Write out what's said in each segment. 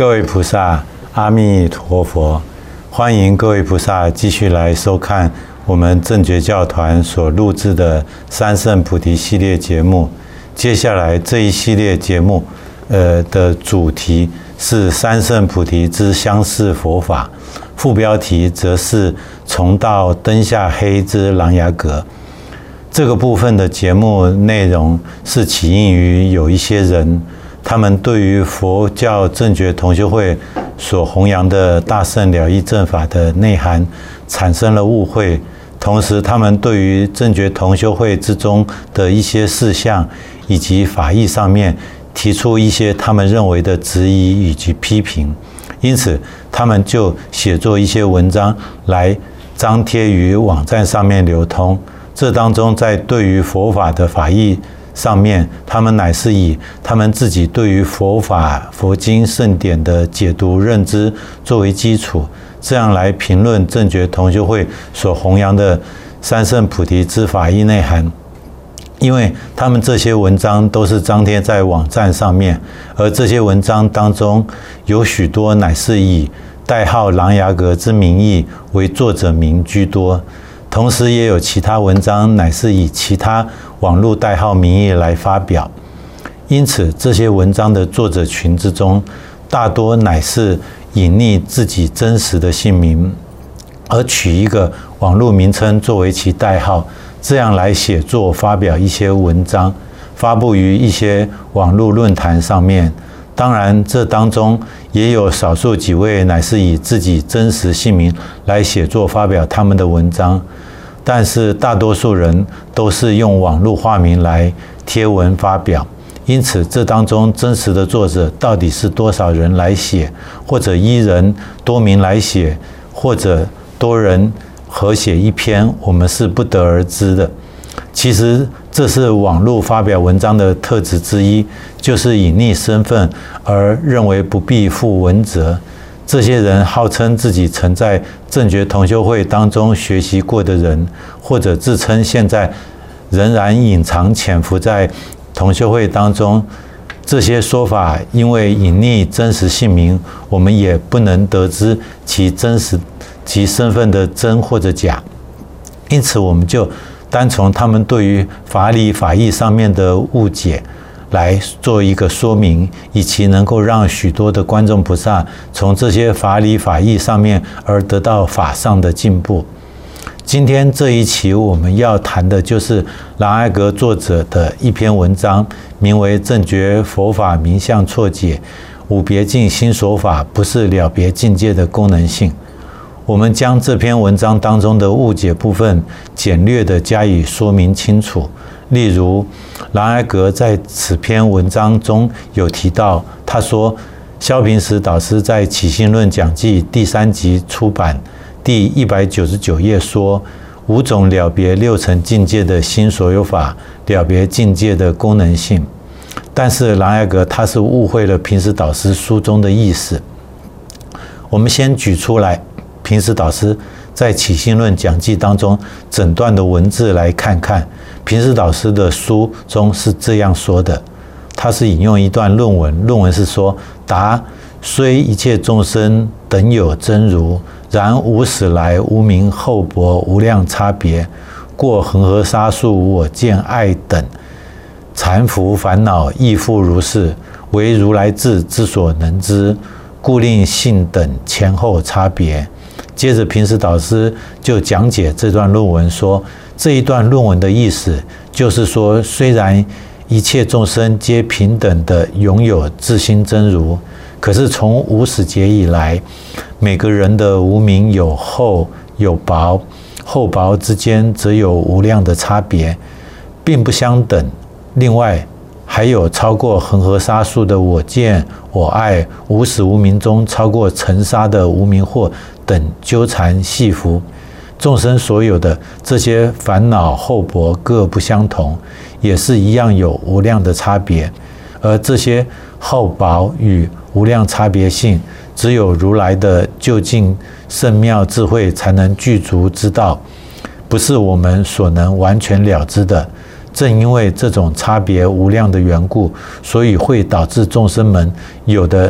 各位菩萨，阿弥陀佛！欢迎各位菩萨继续来收看我们正觉教团所录制的三圣菩提系列节目。接下来这一系列节目，的主题是三圣菩提之相似佛法，副标题则是从道灯下黑之琅琊阁。这个部分的节目内容是起因于有一些人，他们对于佛教正觉同修会所弘扬的大乘了义正法的内涵产生了误会，同时他们对于正觉同修会之中的一些事项以及法义上面提出一些他们认为的质疑以及批评，因此他们就写作一些文章来张贴于网站上面流通。这当中在对于佛法的法义上面，他们乃是以他们自己对于佛法、佛经、圣典的解读认知作为基础，这样来评论正觉同修会所弘扬的三圣菩提之法义内涵。因为他们这些文章都是张贴在网站上面，而这些文章当中有许多乃是以代号琅琊阁之名义为作者名居多，同时也有其他文章乃是以其他网络代号名义来发表。因此这些文章的作者群之中，大多乃是隐匿自己真实的姓名，而取一个网络名称作为其代号，这样来写作发表一些文章，发布于一些网络论坛上面。当然这当中也有少数几位乃是以自己真实姓名来写作发表他们的文章，但是大多数人都是用网络化名来贴文发表。因此这当中真实的作者到底是多少人来写，或者一人多名来写，或者多人合写一篇，我们是不得而知的。其实这是网络发表文章的特质之一，就是隐匿身份而认为不必负文责。这些人号称自己曾在正觉同修会当中学习过的人，或者自称现在仍然隐藏潜伏在同修会当中。这些说法因为隐匿真实姓名，我们也不能得知其身份的真或者假，因此我们就单从他们对于法理法义上面的误解来做一个说明，以其能够让许多的观众菩萨从这些法理法义上面而得到法上的进步。今天这一期我们要谈的就是琅琊阁作者的一篇文章，名为《正觉佛法名相错解，五别境新说法不是了别境界的功能性》。我们将这篇文章当中的误解部分简略地加以说明清楚。例如琅琊阁在此篇文章中有提到，他说萧平时导师在《起信论讲记》第3集出版第199页说，五种了别六层境界的新所有法，了别境界的功能性。但是琅琊阁他是误会了平时导师书中的意思。我们先举出来平时导师在《起信论讲记》当中整段的文字来看看。平时导师的书中是这样说的，他是引用一段论文，论文是说：答，虽一切众生等有真如，然无始来无明厚薄无量差别，过恒河沙数我见爱等，缠缚烦恼亦复如是，唯如来智之所能知，故令性等前后差别。接着平时导师就讲解这段论文，说这一段论文的意思就是说，虽然一切众生皆平等的拥有自心真如，可是从无始劫以来，每个人的无明有厚有薄，厚薄之间则有无量的差别，并不相等。另外还有超过恒河沙数的我见我爱，无始无明中超过尘沙的无明惑等纠缠系缚，众生所有的这些烦恼厚薄各不相同，也是一样有无量的差别。而这些厚薄与无量差别性，只有如来的究竟圣妙智慧才能具足知道，不是我们所能完全了知的。正因为这种差别无量的缘故，所以会导致众生们有的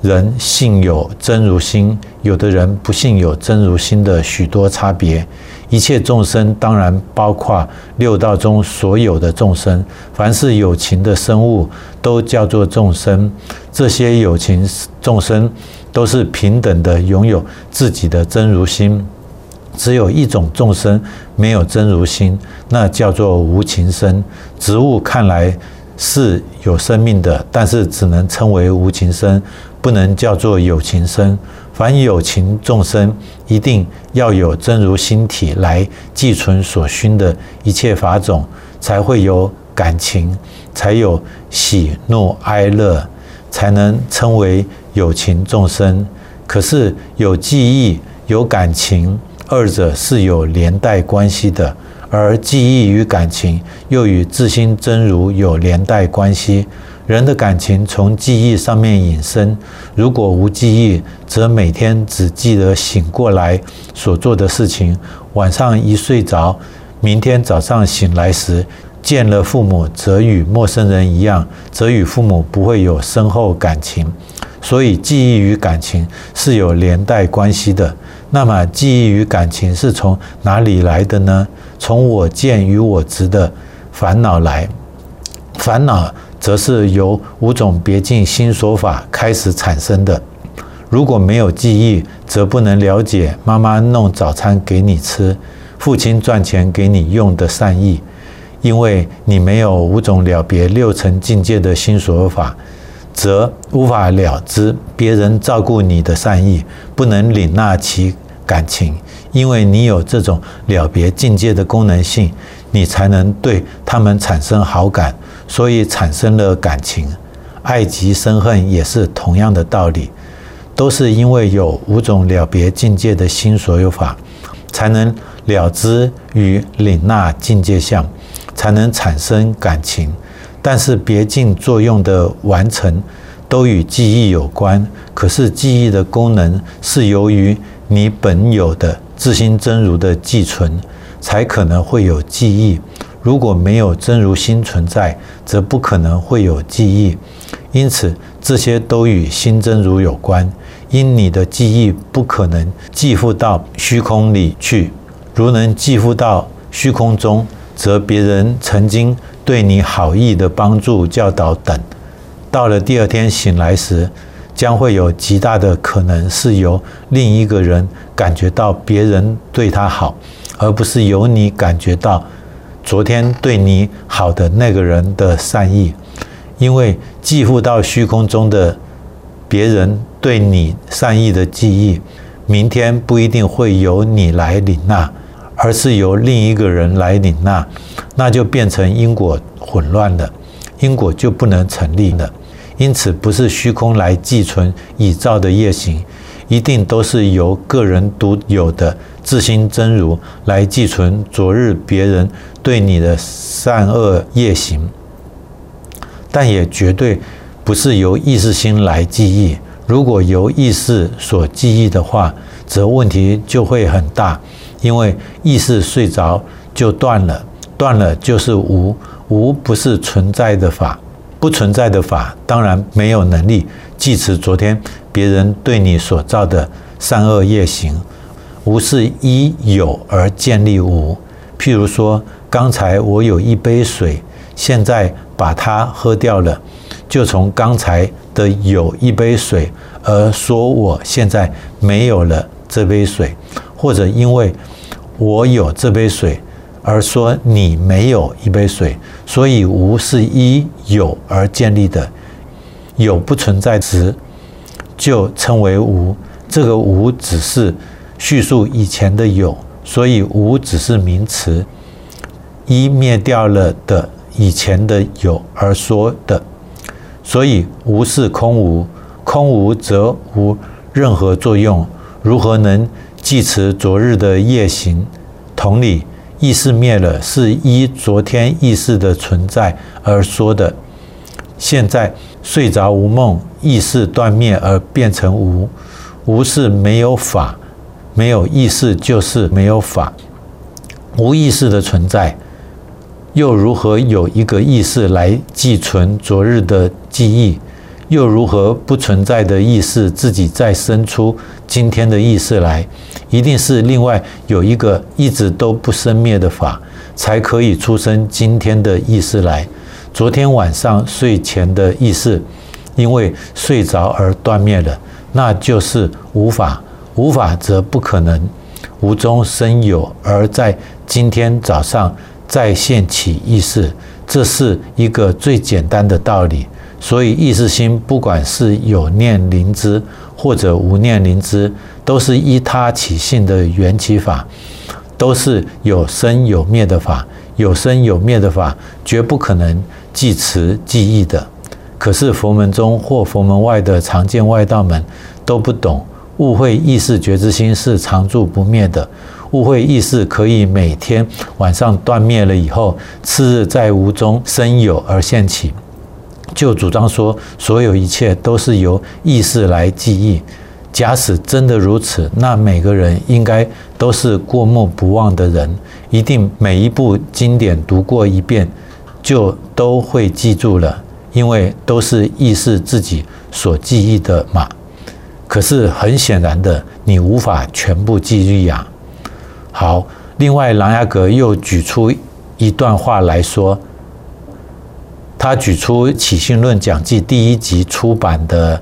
人信有真如心，有的人不信有真如心的许多差别。一切众生当然包括六道中所有的众生，凡是有情的生物都叫做众生。这些有情众生都是平等的拥有自己的真如心，只有一种众生没有真如心，那叫做无情生。植物看来是有生命的，但是只能称为无情生，不能叫做有情生。凡有情众生一定要有真如心体来寄存所熏的一切法种，才会有感情，才有喜怒哀乐，才能称为有情众生。可是有记忆有感情，二者是有连带关系的，而记忆与感情又与自心真如有连带关系。人的感情从记忆上面引申，如果无记忆，则每天只记得醒过来所做的事情，晚上一睡着，明天早上醒来时见了父母，则与陌生人一样，则与父母不会有深厚感情。所以记忆与感情是有连带关系的。那么记忆与感情是从哪里来的呢？从我见与我执的烦恼来。烦恼则是由五种别境心所法开始产生的。如果没有记忆，则不能了解妈妈弄早餐给你吃，父亲赚钱给你用的善意，因为你没有五种了别六层境界的心所法，则无法了知别人照顾你的善意，不能领纳其感情。因为你有这种了别境界的功能性，你才能对他们产生好感，所以产生了感情。爱及生恨也是同样的道理，都是因为有五种了别境界的心所有法，才能了知与领纳境界相，才能产生感情。但是别境作用的完成都与记忆有关，可是记忆的功能是由于你本有的自心真如的寄存，才可能会有记忆。如果没有真如心存在，则不可能会有记忆。因此这些都与心真如有关。因你的记忆不可能寄附到虚空里去，如能寄附到虚空中，则别人曾经对你好意的帮助教导等，到了第二天醒来时，将会有极大的可能是由另一个人感觉到别人对他好，而不是由你感觉到昨天对你好的那个人的善意。因为寄附到虚空中的别人对你善意的记忆，明天不一定会由你来领纳，而是由另一个人来领纳，那就变成因果混乱了，因果就不能成立了。因此不是虚空来寄存已造的业行，一定都是由个人独有的自心真如来寄存昨日别人对你的善恶业行，但也绝对不是由意识心来记忆。如果由意识所记忆的话，则问题就会很大，因为意识睡着就断了，断了就是无，无不是存在的法，不存在的法当然没有能力记持昨天别人对你所造的善恶业行。无是依有而建立无。譬如说，刚才我有一杯水，现在把它喝掉了，就从刚才的有一杯水而说我现在没有了这杯水，或者因为我有这杯水而说你没有一杯水。所以无是依有而建立的，有不存在时就称为无。这个无只是叙述以前的有，所以无只是名词，依灭掉了的以前的有而说的。所以无是空无，空无则无任何作用，如何能记持昨日的业行？同理，意识灭了，是依昨天意识的存在而说的。现在睡着无梦，意识断灭而变成无。无是没有法，没有意识就是没有法。无意识的存在，又如何有一个意识来寄存昨日的记忆？ 又如何不存在的意识自己再生出今天的意识来？一定是另外有一个一直都不生灭的法，才可以出生今天的意识来。昨天晚上睡前的意识，因为睡着而断灭了，那就是无法。无法则不可能无中生有，而在今天早上再现起意识，这是一个最简单的道理。所以意识心不管是有念灵知或者无念灵知，都是依他起性的缘起法，都是有生有灭的法。有生有灭的法绝不可能记持记忆的。可是佛门中或佛门外的常见外道们都不懂，误会意识觉知心是常住不灭的，误会意识可以每天晚上断灭了以后，次日在无中生有而现起，就主张说所有一切都是由意识来记忆。假使真的如此，那每个人应该都是过目不忘的人，一定每一部经典读过一遍就都会记住了，因为都是意识自己所记忆的嘛。可是很显然的，你无法全部记忆呀。好，另外琅琊阁又举出一段话来说，他举出《起信论讲记》第1集出版的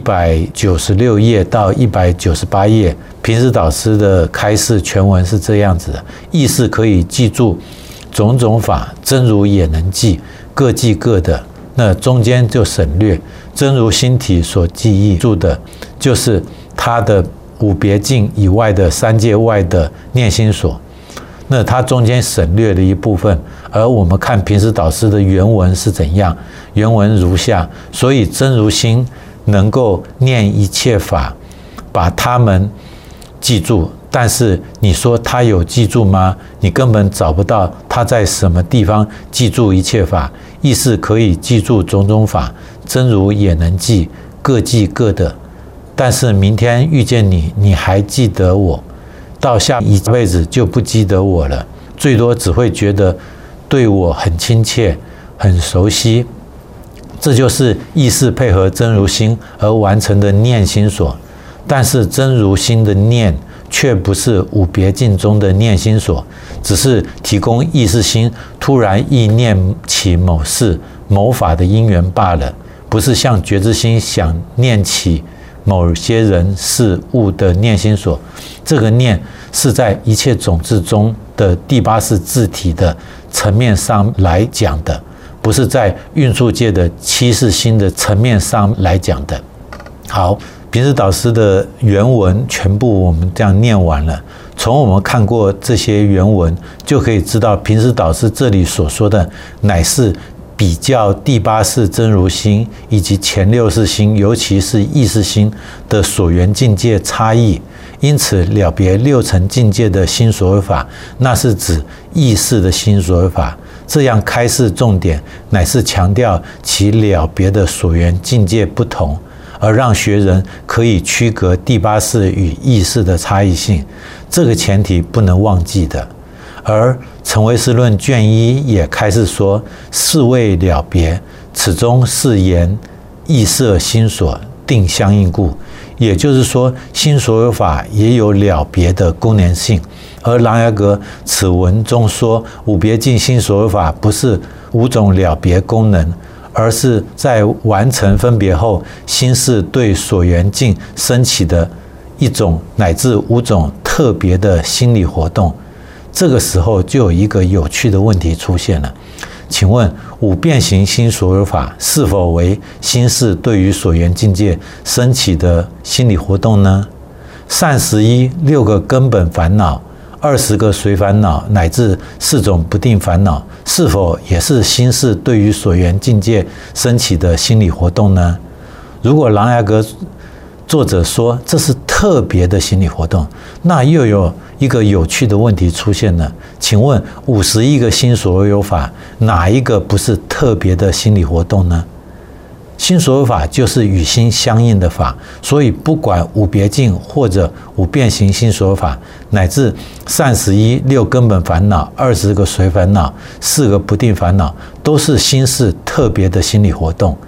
196页到198页，平时导师的开示全文是这样子的：意识可以记住种种法，真如也能记，各记各的。那中间就省略，真如心体所记忆住的，就是他的五别境以外的三界外的念心所。那它中间省略了一部分，而我们看平时导师的原文是怎样？原文如下：所以真如心能够念一切法，把它们记住。但是你说他有记住吗？你根本找不到他在什么地方记住一切法。意识可以记住种种法，真如也能记，各记各的。但是明天遇见你，你还记得我？到下一辈子就不记得我了，最多只会觉得对我很亲切、很熟悉。这就是意识配合真如心而完成的念心所。但是真如心的念却不是五别境中的念心所，只是提供意识心突然意念起某事、某法的因缘罢了，不是像觉知心想念起某些人事物的念心所。这个念是在一切种子中的第八识自体的层面上来讲的，不是在运数界的七识心的层面上来讲的。好，平时导师的原文全部我们这样念完了。从我们看过这些原文，就可以知道平时导师这里所说的乃是比较第八识真如心以及前六识心，尤其是意识心的所缘境界差异，因此了别六层境界的心所为法，那是指意识的心所为法。这样开示重点乃是强调其了别的所缘境界不同，而让学人可以区隔第八识与意识的差异性，这个前提不能忘记的。而成唯识论卷1也开示说，是谓了别，此中是言意色心所定相应故。也就是说，心所有法也有了别的功能性。而琅琊阁此文中说，五别境心所有法不是五种了别功能，而是在完成分别后，心是对所缘境升起的一种乃至五种特别的心理活动。这个时候就有一个有趣的问题出现了，请问五变形心所有法是否为心是对于所缘境界升起的心理活动呢？善11 6个根本烦恼，20个随烦恼，乃至4种不定烦恼，是否也是心是对于所缘境界升起的心理活动呢？如果琅琊阁作者说这是特别的心理活动，那又有一个有趣的问题出现了，请问51个心所有法，哪一个不是特别的心理活动呢？心所有法就是与心相应的法，所以不管五别境或者五变形心所有法，乃至善11 6根本烦恼、20个随烦恼、4个不定烦恼，都是心是特别的心理活动。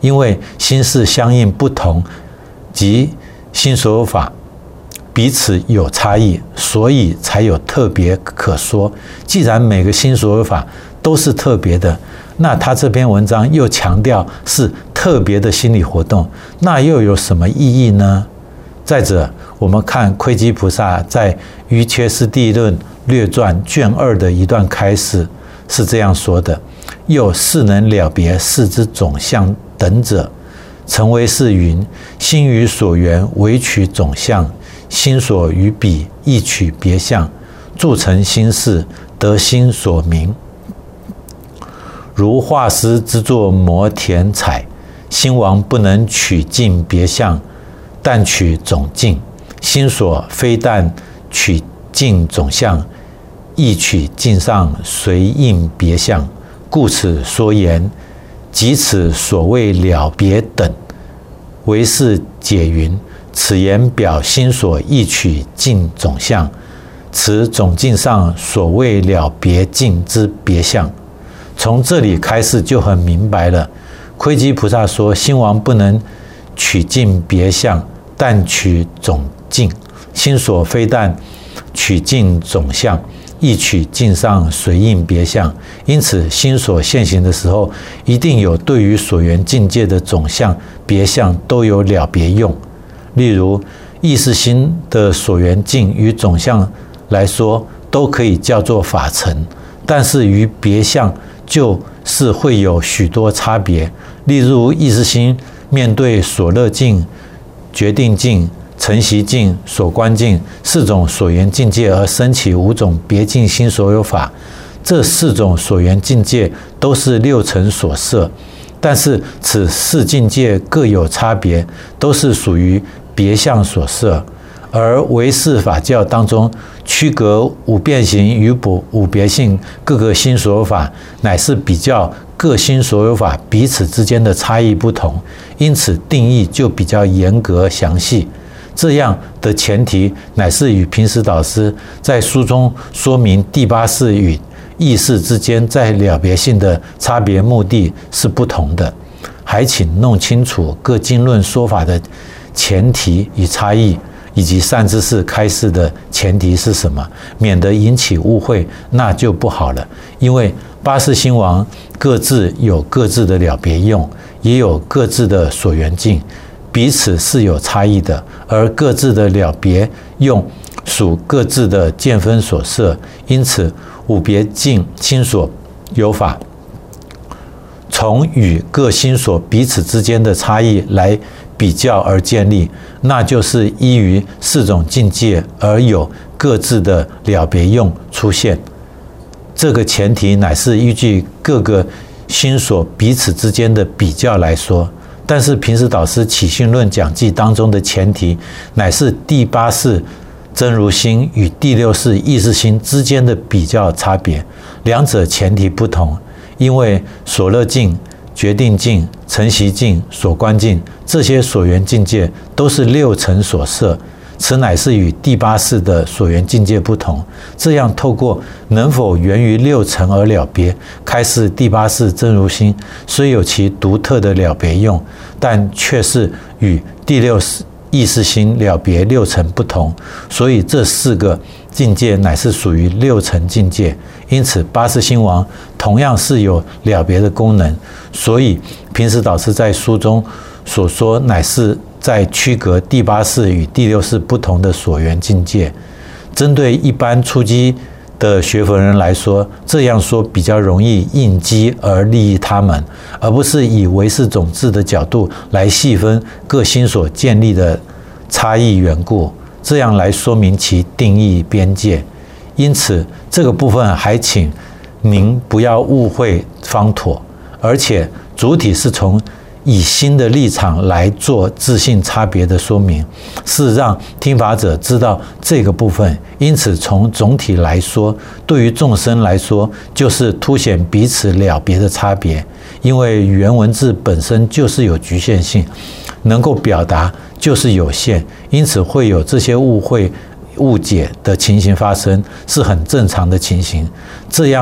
因为心事相应不同及心所有法彼此有差异，所以才有特别可说。既然每个心所有法都是特别的，那他这篇文章又强调是特别的心理活动，那又有什么意义呢？再者，我们看窥基菩萨在《瑜伽师地论略传》卷2的一段开示是这样说的：又是能了别事之总相等者，成为是云：心于所缘唯取总相，心所于彼亦取别相，铸成心事，得心所明。如画师之作摩田彩，心王不能取尽别相，但取总境。心所非但取尽总相，亦取境上随应别相。故此说言，即此所谓了别等，为是解云：此言表心所亦取尽总相，此总境上所谓了别境之别相。从这里开始就很明白了。窥基菩萨说，心王不能取尽别相，但取总境。心所非但取尽总相，亦取境上随应别相。因此，心所现行的时候，一定有对于所缘境界的总相、别相都有了别用。例如，意识心的所缘境与总相来说，都可以叫做法尘，但是于别相就是会有许多差别。例如，意识心面对所乐境、决定境、成习境、所观境4种所缘境界而生起5种别境心所有法，这4种所缘境界都是6尘所摄，但是此4境界各有差别，都是属于别相所摄。而唯识法教当中区隔5变形与5别性各个心所有法，乃是比较各心所有法彼此之间的差异不同，因此定义就比较严格详细。这样的前提乃是与平时导师在书中说明第8识与意识之间在了别性的差别目的是不同的。还请弄清楚各经论说法的前提与差异，以及善知识开示的前提是什么，免得引起误会，那就不好了。因为8识心王各自有各自的了别用，也有各自的所缘境，彼此是有差异的，而各自的了别用属各自的见分所摄，因此5别境心所有法从与各心所彼此之间的差异来比较而建立，那就是依于4种境界而有各自的了别用出现。这个前提乃是依据各个心所彼此之间的比较来说，但是平时导师起信论讲记当中的前提乃是第8识真如心与第6识意识心之间的比较差别，两者前提不同。因为所乐境、决定境、成习境、所观境这些所缘境界都是6尘所摄，此乃是与第8识的所缘境界不同。这样透过能否源于6尘而了别，开示第8识真如心虽有其独特的了别用，但却是与第6识意识心了别6尘不同，所以这4个境界乃是属于6尘境界。因此8识心王同样是有了别的功能，所以平时导师在书中所说乃是在区隔第8识与第6识不同的所缘境界。针对一般初机的学佛人来说，这样说比较容易应机而利益他们，而不是以唯识种智的角度来细分各心所建立的差异缘故，这样来说明其定义边界。因此这个部分还请您不要误会方妥，而且主体是从以心的立场来做自性差别的说明，是让听法者知道这个部分。因此从总体来说，对于众生来说就是凸显彼此了别的差别。因为语言文字本身就是有局限性，能够表达就是有限，因此会有这些误解的情形发生，是很正常的情形。这样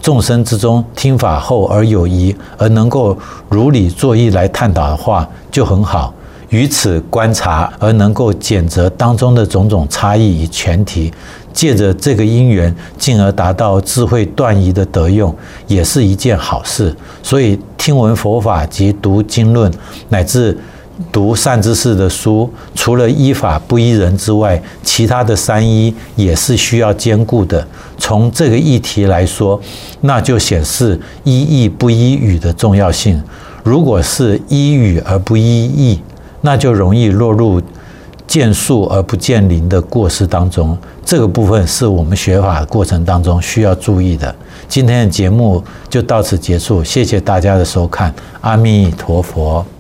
众生之中听法后而有疑，而能够如理作意来探讨的话，就很好。于此观察而能够检则当中的种种差异与前提，借着这个因缘，进而达到智慧断疑的得用，也是一件好事。所以听闻佛法及读经论，乃至读善知识的书，除了依法不依人之外，其他的三依也是需要兼顾的。从这个议题来说，那就显示依义不依语的重要性。如果是依语而不依义，那就容易落入见树而不见林的过失当中。这个部分是我们学法的过程当中需要注意的。今天的节目就到此结束，谢谢大家的收看，阿弥陀佛。